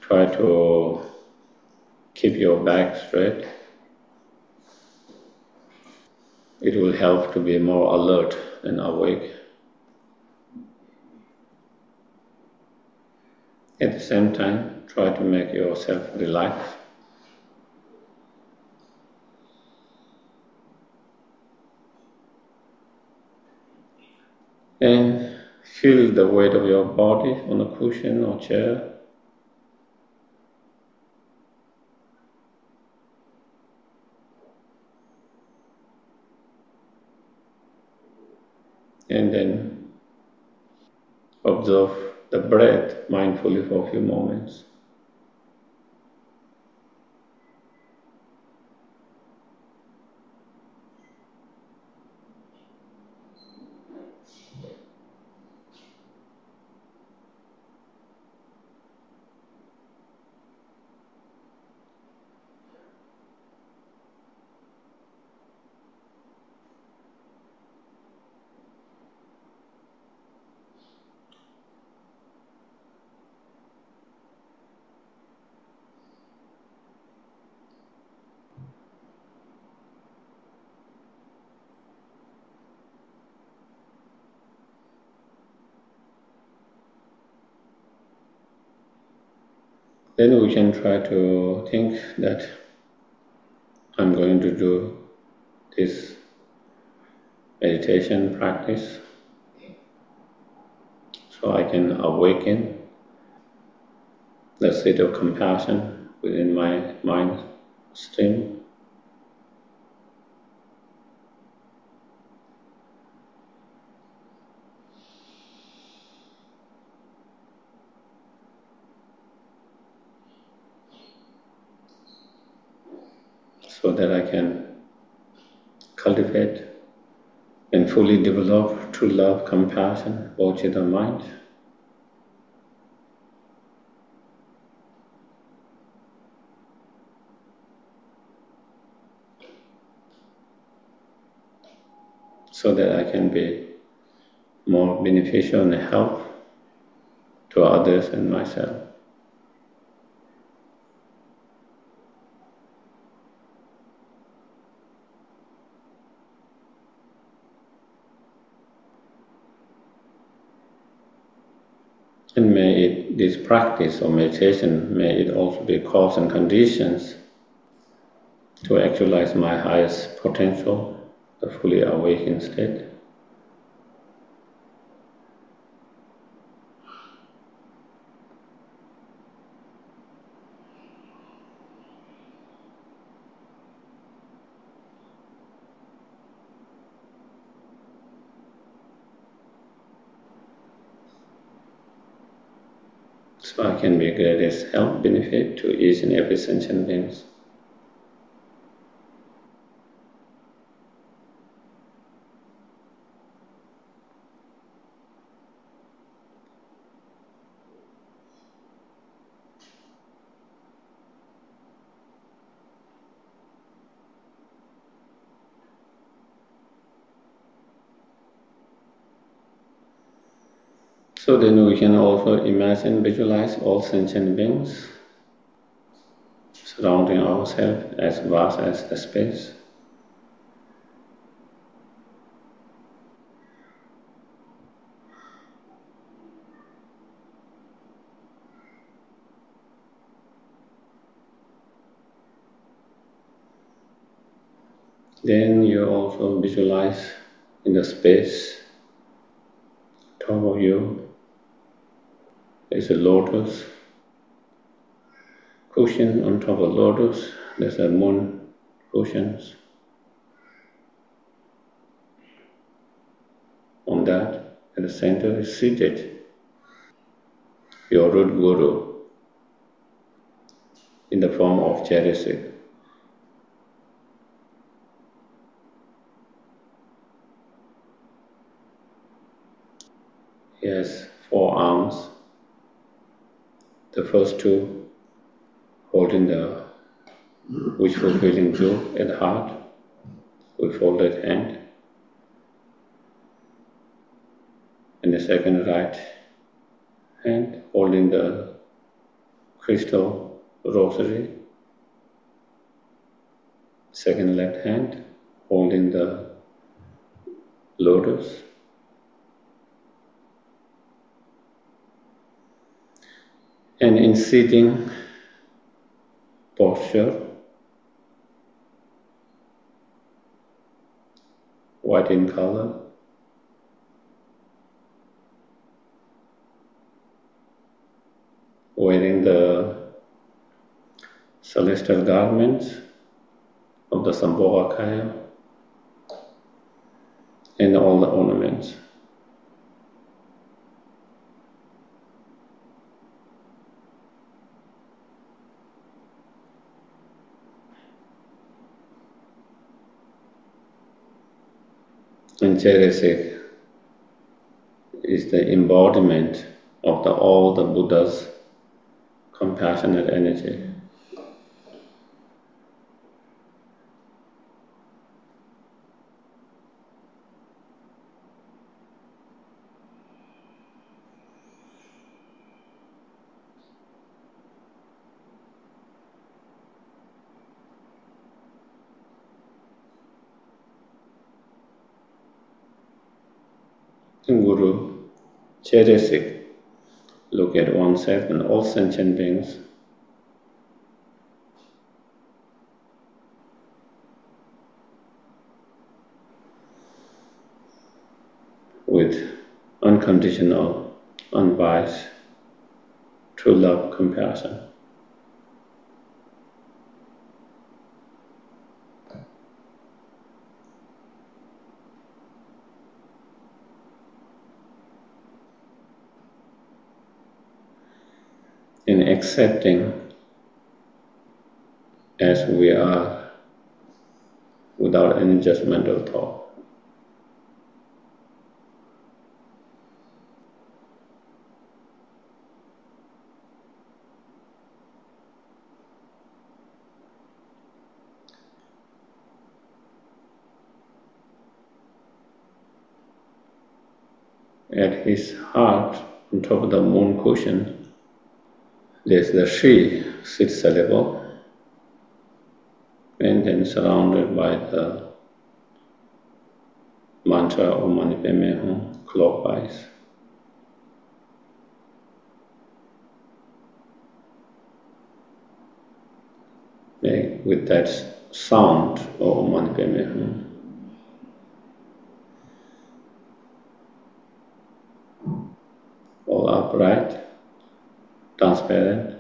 Try to keep your back straight. It will help to be more alert and awake. At the same time, try to make yourself relax. And feel the weight of your body on a cushion or chair. And then observe the breath mindfully for a few moments. Then we can try to think that I'm going to do this meditation practice so I can awaken the state of compassion within my mind stream. So that I can cultivate and fully develop true love, compassion, both in the mind. So that I can be more beneficial and help to others and myself. And may this practice or meditation, may it also be cause and conditions to actualize my highest potential, the fully awakened state. So I can be greatest help, benefit to each and every sentient being. So then we can also imagine, visualize all sentient beings surrounding ourselves as vast as the space. Then you also visualize in the space top of you is a lotus cushion. On top of lotus there's a moon cushions. On that, at the center is seated your root guru in the form of Jarisikh. He has 4 arms, the first 2 holding the wish fulfilling jewel at the heart with folded hand, and the second right hand holding the crystal rosary, second left hand holding the lotus, and in sitting posture, white in color, wearing the celestial garments of the Sambhogakaya and all the ornaments. And Charisik is the embodiment of all the Buddha's compassionate energy. Guru Charisik look at oneself and all sentient beings with unconditional, unbiased, true love, compassion. In accepting as we are without any judgmental thought. At his heart, on top of the moon cushion, there's the Sri sits a level, and then surrounded by the mantra Om Mani Padme Hum clockwise. With that sound of Om Mani Padme Hum, all upright, transparent.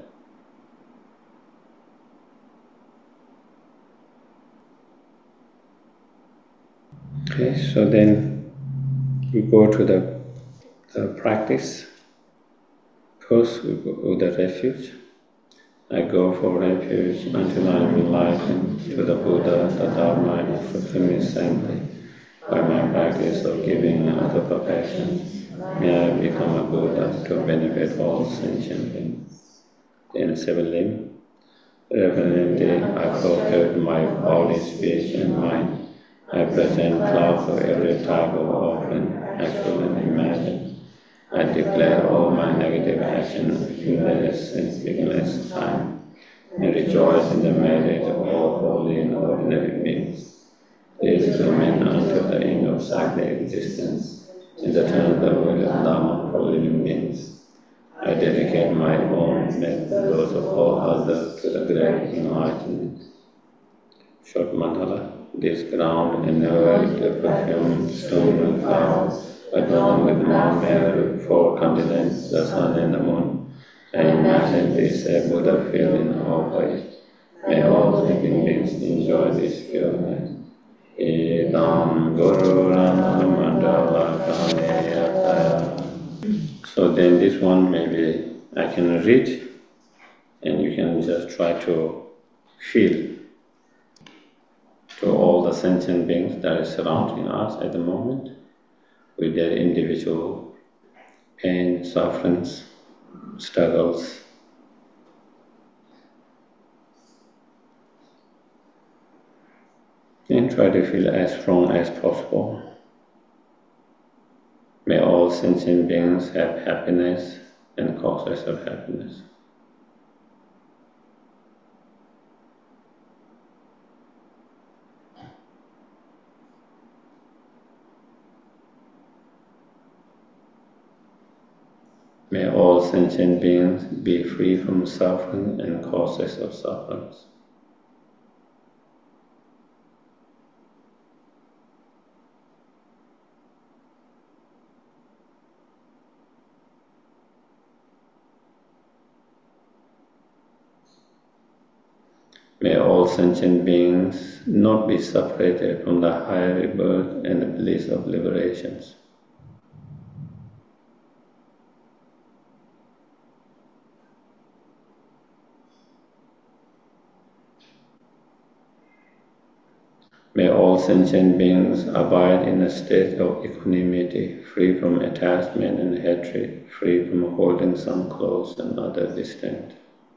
Okay, so then we go to the practice. First, we go to the refuge. I go for refuge until I am enlightened to the Buddha, the Dharma, and fulfill saintly by my practice of giving and other perfections. May I become a Buddha to benefit all sentient beings. In seven limb, reverently I fulfill my body, speech, and mind. I present clouds of every type of offering, actual and imagined. I declare all my negative actions useless and speakingless time, and rejoice in the merit of all holy and ordinary beings. These remain until the end of Sakya existence, in the turn of the will of Dhamma for living beings. I dedicate my own and those of all others to the great enlightenment. Short mandala. This ground enveloped the perfumed stone and flowers, adorned with Mount Meru, 4 continents, the sun and the moon. I imagine this a Buddha filled in all ways. May all living beings enjoy this purity. Idam Guru Rana Mandala Kaneyataya. So then this one maybe I can read, and you can just try to feel to all the sentient beings that are surrounding us at the moment with their individual pain, sufferings, struggles. And try to feel as strong as possible. May all sentient beings have happiness and causes of happiness. May all sentient beings be free from suffering and causes of sufferings. May all sentient beings not be separated from the higher rebirth and the bliss of liberations. May all sentient beings abide in a state of equanimity, free from attachment and hatred, free from holding some close and other distant.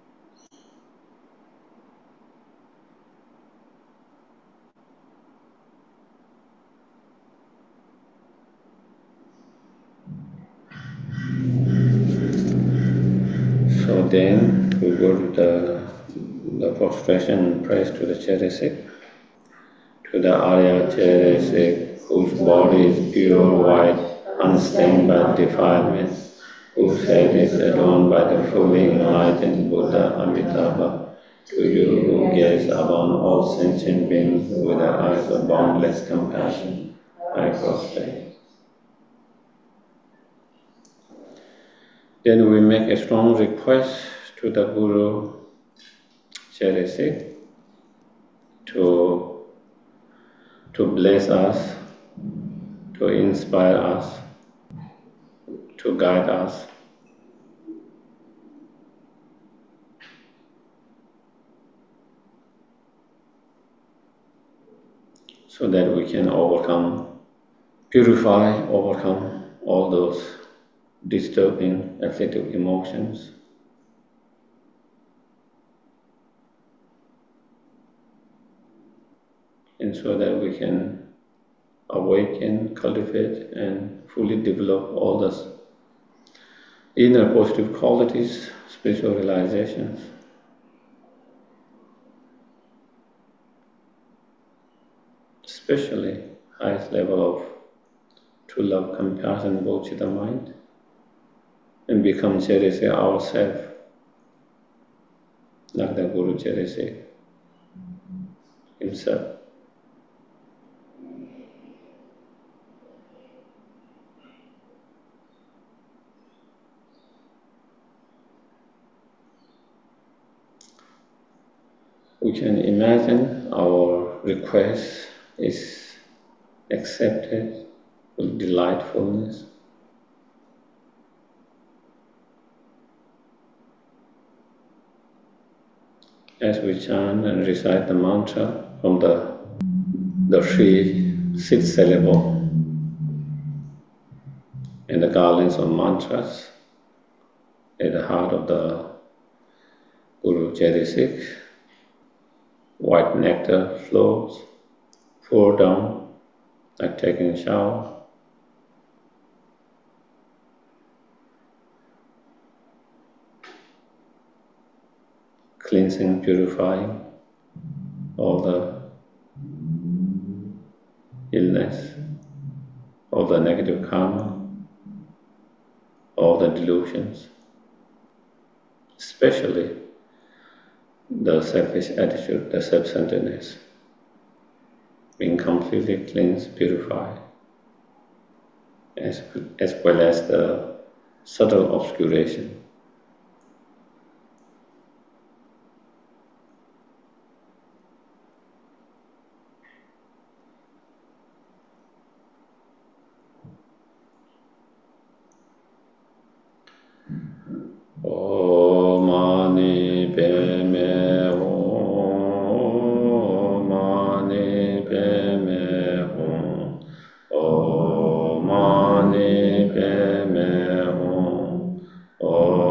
So then we go to the prostration and praise to the Cherisik, to the Arya Cherisik, whose body is pure white, unstained by defilement, whose head is adorned by the fully enlightened Buddha Amitabha, to you who gaze upon all sentient beings with the eyes of boundless compassion, I prostrate. Then we make a strong request to the Guru Cherisik to bless us, to inspire us, to guide us. So that we can purify, overcome all those disturbing afflictive emotions. And so that we can awaken, cultivate, and fully develop all those inner positive qualities, spiritual realizations. Especially highest level of true love, compassion, bodhicitta mind, and become Cherisik ourselves, like the Guru Cherisik himself. We can imagine our request is accepted with delightfulness. As we chant and recite the mantra from the three sixth syllable and the garlands of mantras at the heart of the Guru Cherisik, white nectar flows, pour down like taking a shower. Cleansing, purifying all the illness, all the negative karma, all the delusions, especially the selfish attitude, the self-centeredness, being completely cleansed, purified, as well as the subtle obscuration. Om Mani Padme Hum, Mani Padme Hum, Om Mani Padme Hum, Om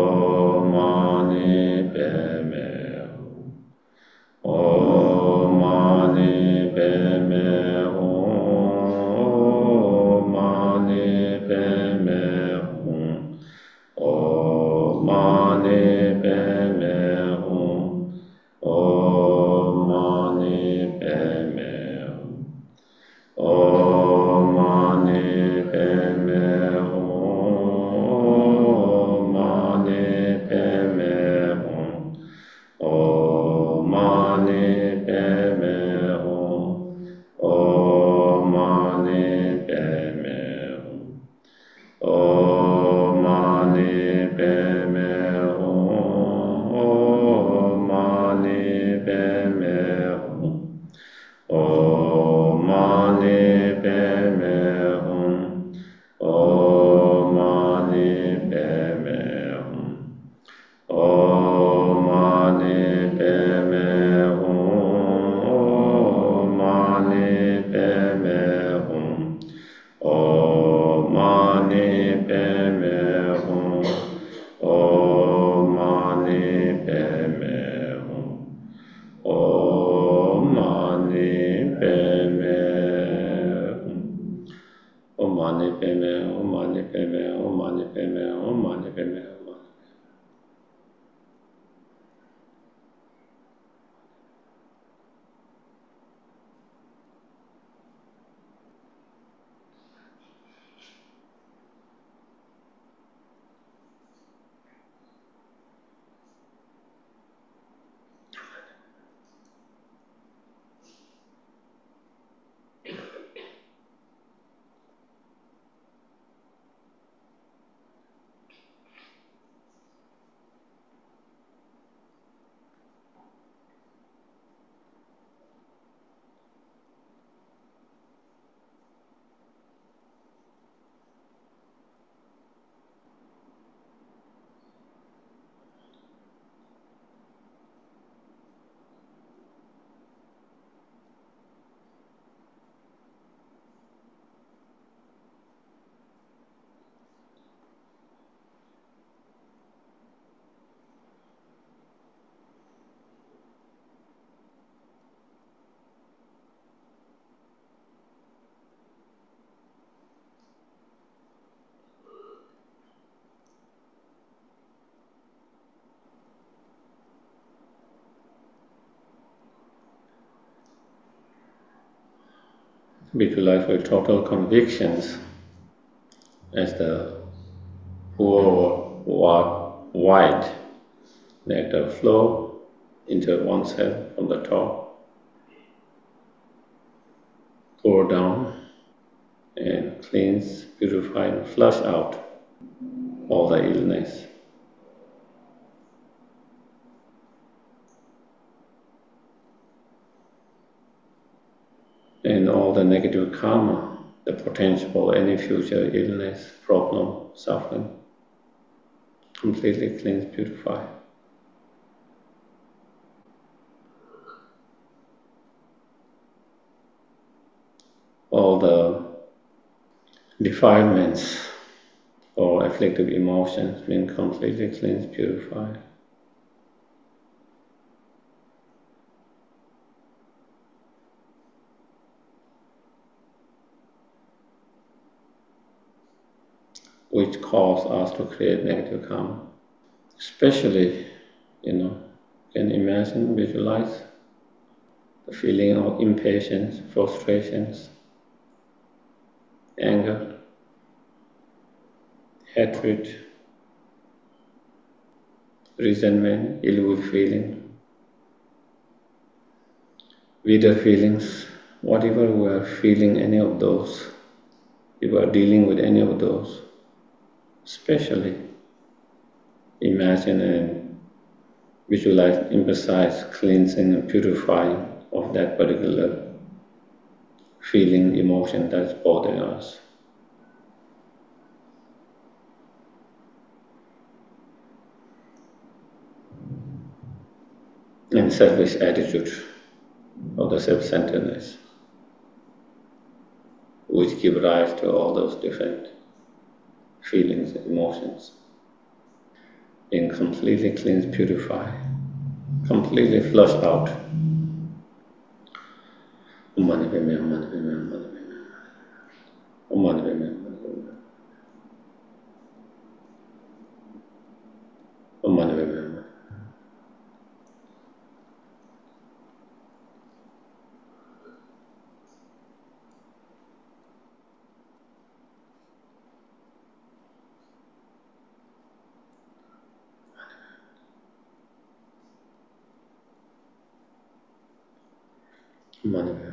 Om Mani Padme Hum. Om Mani Padme Hum. Om Mani Padme Hum. Om Mani Padme Hum. Om Mani Padme Hum. Om Mani Padme Hum. Om Mani Padme Hum. Om Mani Padme, Om Mani Padme, Om Mani Padme, Om Mani Padme, Om Mani. Visualize with total convictions as the pure white nectar flow into oneself from the top, pour down and cleanse, purify and flush out all the illness. And all the negative karma, the potential for any future illness, problem, suffering, completely cleanse, purify. All the defilements or afflictive emotions being completely cleansed, purified. Which cause us to create negative karma. Especially, can imagine, visualize the feeling of impatience, frustrations, anger, hatred, resentment, ill will feeling, bitter feelings, whatever we are feeling, any of those, if we are dealing with any of those, especially imagine and visualize, emphasize cleansing and purifying of that particular feeling, emotion that's bothering us. And selfish attitude of the self-centeredness, which give rise to all those different feelings and emotions. Being completely cleansed, purified, completely flushed out. Om Mani Padme, Om Mani Padme, Om Mani Padme, Om Mani Padme, Om Mani Padme, Om Mani Padme. Mani Padme.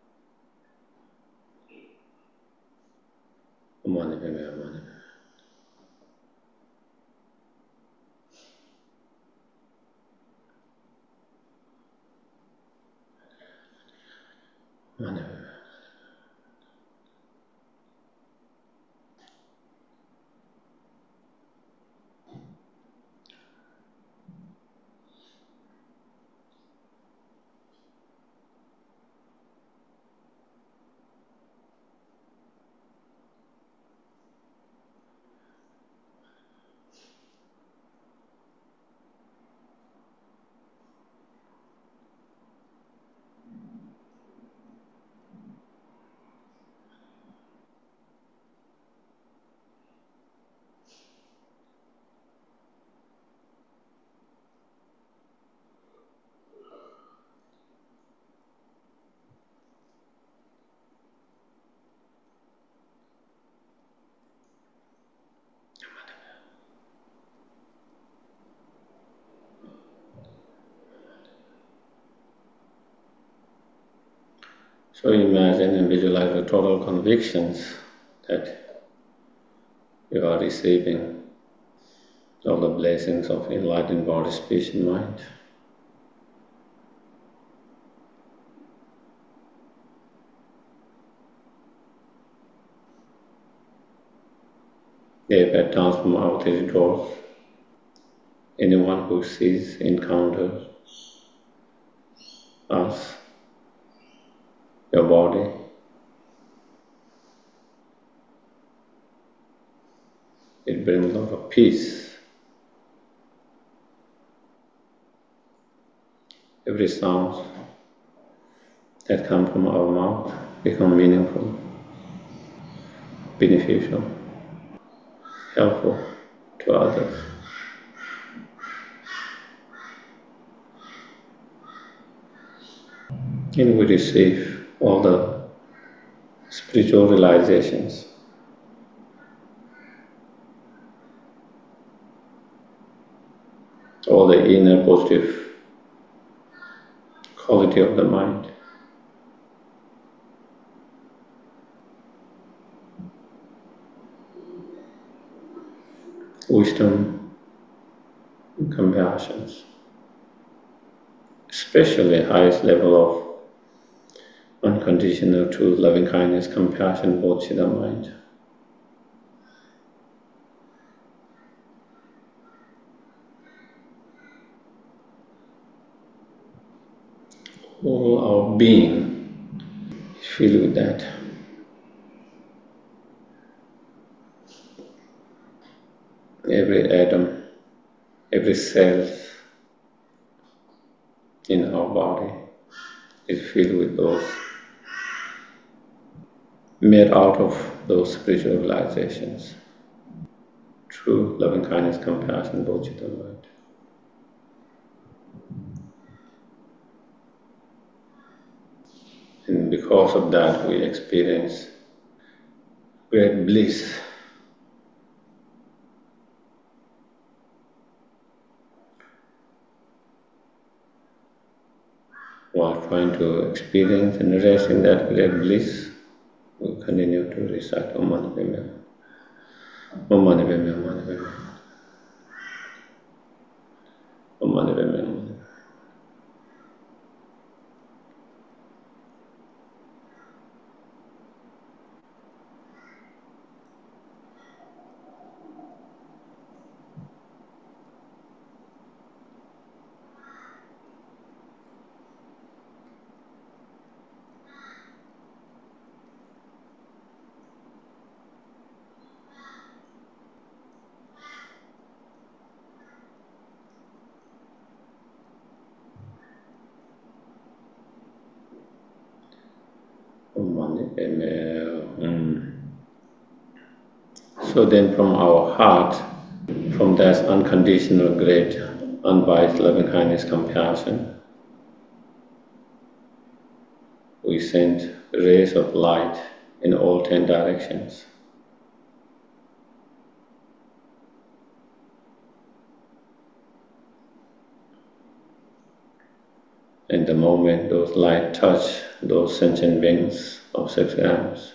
So imagine and visualize the total convictions that you are receiving, all the blessings of enlightened body, speech and mind. They that transform out his doors. Anyone who sees, encounters us your body. It brings a lot of peace. Every sound that comes from our mouth becomes meaningful, beneficial, helpful to others. And we receive all the spiritual realizations, all the inner positive quality of the mind. Wisdom and compassion, especially highest level of unconditional truth, loving kindness, compassion, bodhicitta mind. All our being is filled with that. Every atom, every cell in our body is filled with those, made out of those spiritual realizations. True loving kindness, compassion, bodhicitta mind. And because of that, we experience great bliss. While trying to experience and rest in that great bliss, we continue to recite Om Mani Padme Hum. Om Mani Padme Hum, Om Mani Padme Hum. Om Mani Padme Hum. So then from our heart, from that unconditional, great, unbiased loving kindness, compassion, we send rays of light in all 10 directions. And the moment those light touch those sentient beings of 6 grams,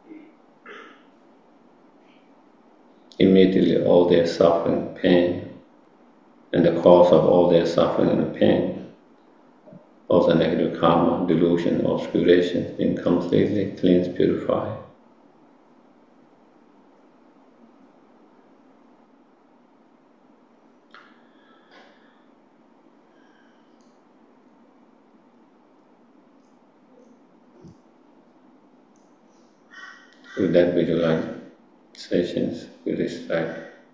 immediately all their suffering, pain, and the cause of all their suffering and pain, all the negative karma, delusion, obscuration, being completely cleansed, purified. With that visualizations, we recite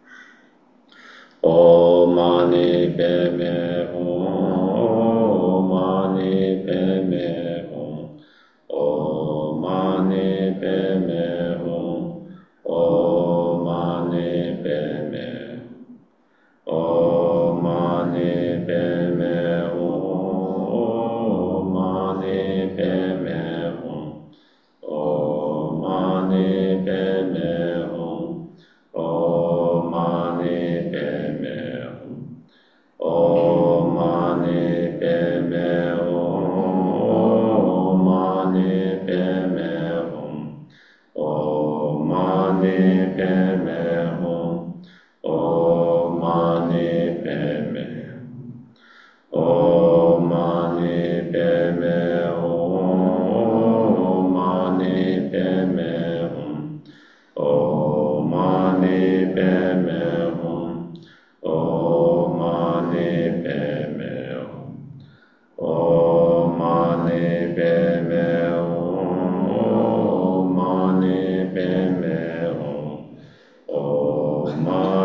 Om Mani Padme Hum, Om Mani Padme Hum, Om Mani Padme Hum, Om Mani Padme Hum, Om Mani Padme Hum, Om Mani Padme Hum, Om Mani Padme Hum, Om Mani Padme Hum, Om Mani Padme Hum, Om Mani Padme Hum, Om Mani Padme Hum, Om Mani Padme Hum, Om Mani Padme Hum, Om Mani Padme Hum, Om Mani Padme Hum, Om Mani Padme Hum, Om Mani Padme Hum,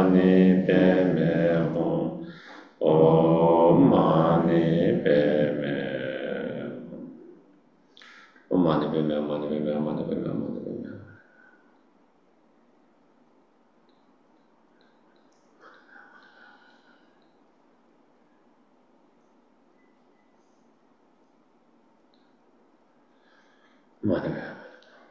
Mani Padme Hum. Om Mani Padme Hum. Om Mani Padme Hum, Mani Padme Hum, Mani Padme Hum, Mani Padme Hum. Mani Padme Hum.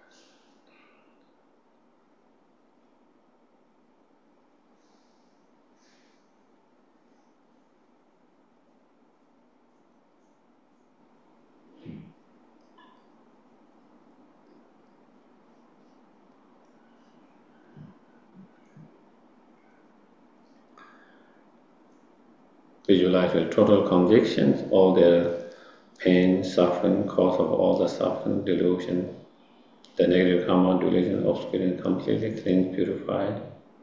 Visualize with total conviction all the pain, suffering, cause of all the suffering, delusion, the negative karma, delusion, obscuring, completely clean, purified,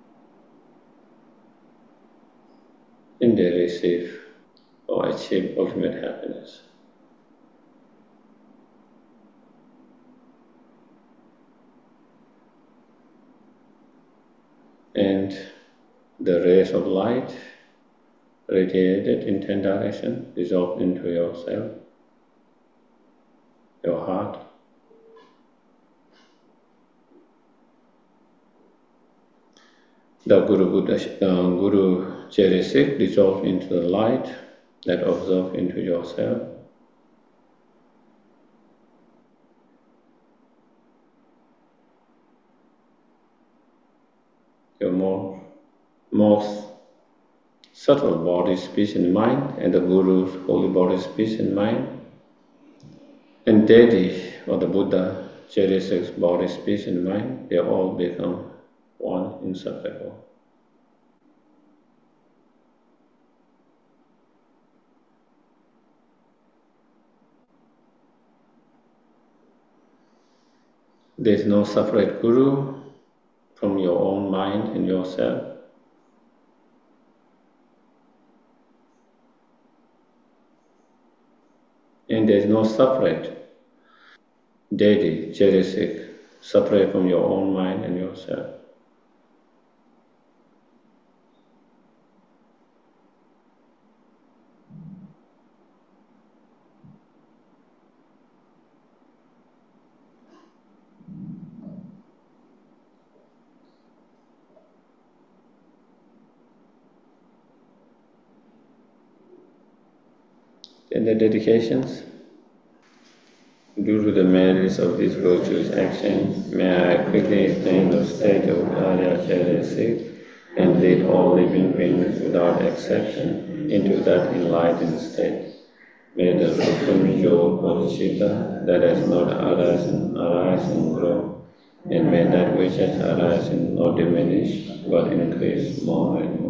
and they receive or achieve ultimate happiness. And the rays of light radiated in 10 directions dissolve into yourself, your heart. The Guru Cherisik dissolve into the light that absorb into yourself. Your most subtle body, speech and mind, and the Guru's holy body, speech and mind, and Deity or the Buddha, Cherisik's body, speech and mind, they all become one, inseparable. There is no separate Guru from your own mind and yourself. And there is no separate Deity, Cherisik, separate from your own mind and yourself. And the dedications. Due to the merits of this virtuous action, may I quickly attain the state of Arya Cherisik and lead all living beings without exception into that enlightened state. May the supreme joy Bodhicitta that has not arisen arise and grow, and may that which has arisen not diminish but increase more and more.